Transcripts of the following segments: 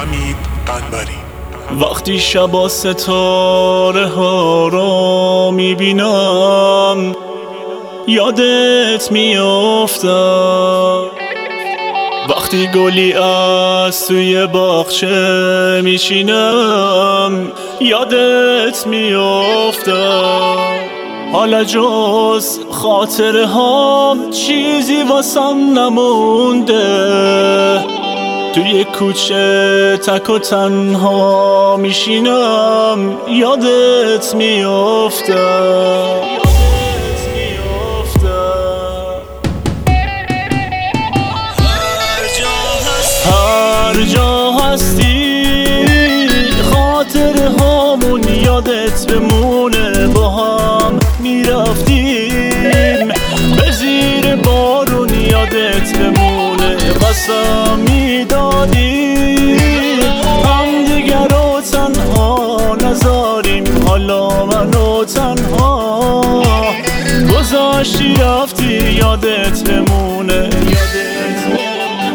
حمید قنبری. وقتی شبا ستاره ها را میبینم یادت میافتم، وقتی گلی از توی باغچه میشینم یادت میافتم. حالا جز خاطره ها چیزی واسم نمونده، توی کوچه تک و تنها میشینم یادت میافتم. هر جا هستی خاطره هامون یادت بمونه، با هم میرفتیم به زیر بارون یادت بمونه، قسم میدادیم هم دیگر رو تنها نذاریم. حالا منو تنها گذاشتی رفتی یادت بمونه، یادت بمونه.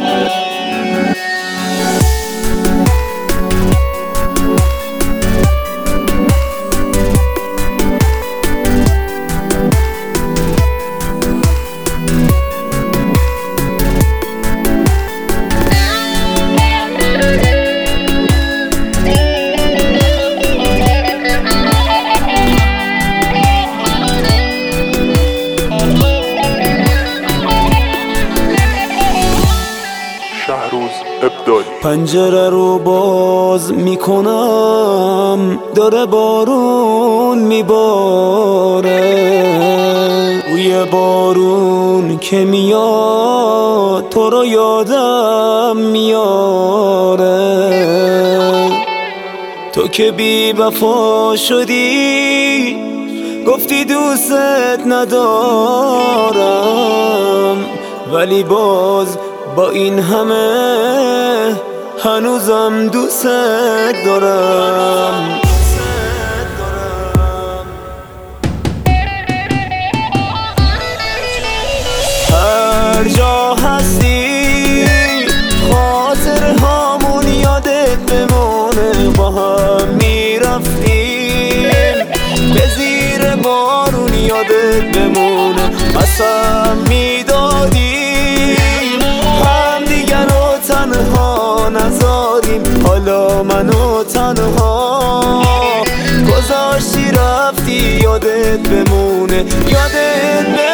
پنجره رو باز میکنم داره بارون میباره، بوی بارون که میاد تو رو یادم میاره. تو که بی وفا شدی گفتی دوست ندارم، ولی باز با این همه هنوزم دوست دارم. هر جا هستی خاطره هامون یادت بمونه، با هم میرفتیم به زیر بارون یادت بمونه، قسم میدادیم هم دیگر رو تنها نذاریم. حالا منو تنها گذاشتی رفتی یادت بمونه، یادت بمونه.